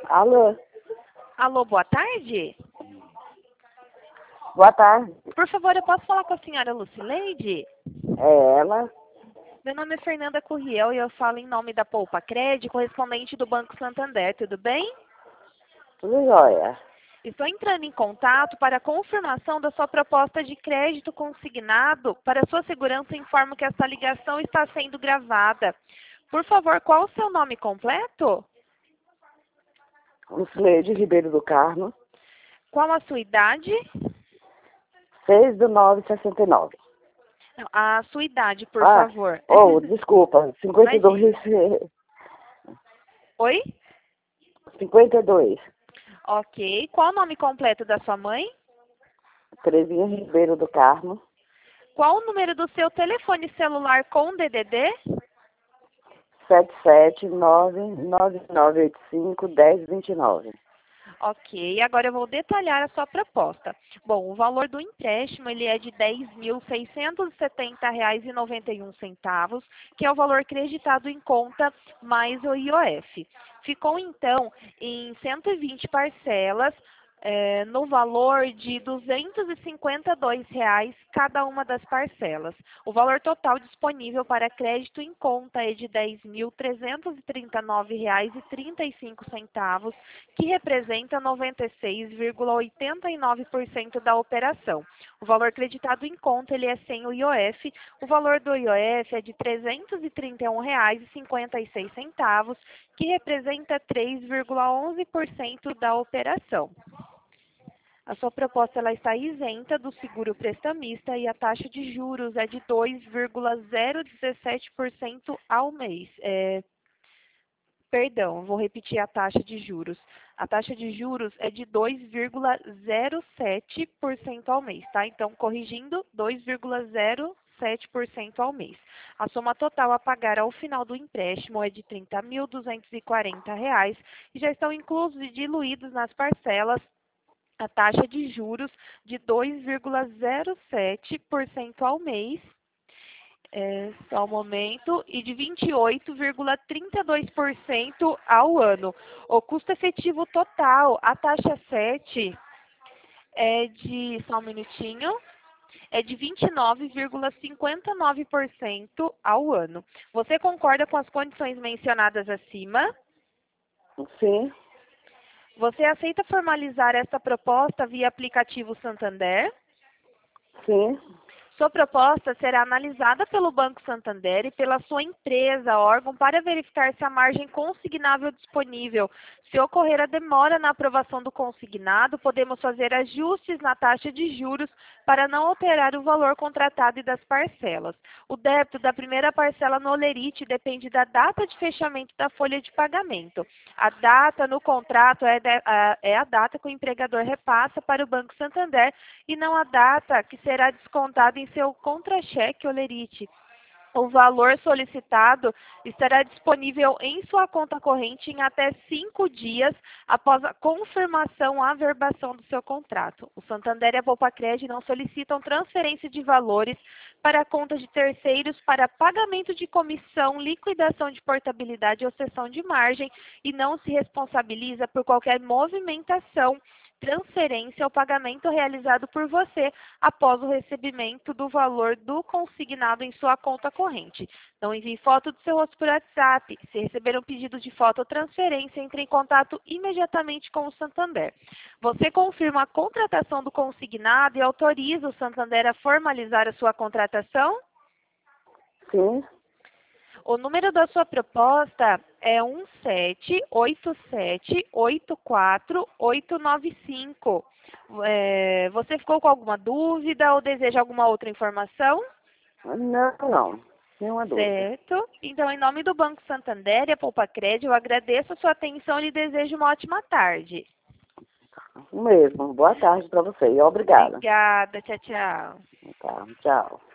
Alô, Alô, boa tarde. boa tarde. Por favor, eu posso falar com a senhora Lucileide? É ela? Meu nome é Fernanda Curriel e eu falo em nome da Poupa Cred, correspondente do Banco Santander, tudo bem? Tudo jóia. Estou entrando em contato para a confirmação da sua proposta de crédito consignado. Para sua segurança, informo que essa ligação está sendo gravada. Por favor, qual o seu nome completo? Lucileide Ribeiro do Carmo, Qual a sua idade? 6/9/69. Não, a sua idade, por favor. Desculpa, Imagina. 52. Oi? 52. Ok. Qual o nome completo da sua mãe? Terezinha Ribeiro do Carmo, Qual o número do seu telefone celular com DDD? 77999851029. Ok, agora eu vou detalhar a sua proposta. Bom, o valor do empréstimo ele é de R$ 10.670,91, que é o valor creditado em conta mais o IOF. Ficou, então, em 120 parcelas, no valor de R$ 252 cada uma das parcelas. O valor total disponível para crédito em conta é de R$ 10.339,35, que representa 96,89% da operação. O valor creditado em conta ele é sem o IOF. O valor do IOF é de R$ 331,56, que representa 3,11% da operação. A sua proposta ela está isenta do seguro prestamista e a taxa de juros é de 2,017% ao mês. Perdão, vou repetir a taxa de juros. A taxa de juros é de 2,07% ao mês, tá? Então, corrigindo, 2,07% ao mês. A soma total a pagar ao final do empréstimo é de R$ 30.240 e já estão inclusos e diluídos nas parcelas a taxa de juros de 2,07% ao mês, só um momento, e de 28,32% ao ano. O custo efetivo total, a taxa 7, é de, só um minutinho, é de 29,59% ao ano. Você concorda com as condições mencionadas acima? Sim, Você aceita formalizar esta proposta via aplicativo Santander? sim. Sua proposta será analisada pelo Banco Santander e pela sua empresa, órgão, para verificar se a margem consignável disponível. Se ocorrer a demora na aprovação do consignado, podemos fazer ajustes na taxa de juros para não alterar o valor contratado e das parcelas. O débito da primeira parcela no Olerite depende da data de fechamento da folha de pagamento. A data no contrato é a data que o empregador repassa para o Banco Santander e não a data que será descontada em seu contra-cheque Olerite. O valor solicitado estará disponível em sua conta corrente em até 5 dias após a confirmação à averbação do seu contrato. O Santander e a Poupa-Cred não solicitam transferência de valores para contas de terceiros para pagamento de comissão, liquidação de portabilidade ou cessão de margem e não se responsabiliza por qualquer movimentação, transferência ou pagamento realizado por você após o recebimento do valor do consignado em sua conta corrente. Não envie foto do seu rosto por WhatsApp. Se receber um pedido de foto ou transferência, entre em contato imediatamente com o Santander. Você confirma a contratação do consignado e autoriza o Santander a formalizar a sua contratação? Sim. O número da sua proposta é 1787849895. Você ficou com alguma dúvida ou deseja alguma outra informação? Não. Nenhuma dúvida. Certo. Então, em nome do Banco Santander e a Poupa-Cred, eu agradeço a sua atenção e lhe desejo uma ótima tarde. O mesmo. Boa tarde para você e obrigada. Obrigada. Tchau, tchau. Tá, tchau.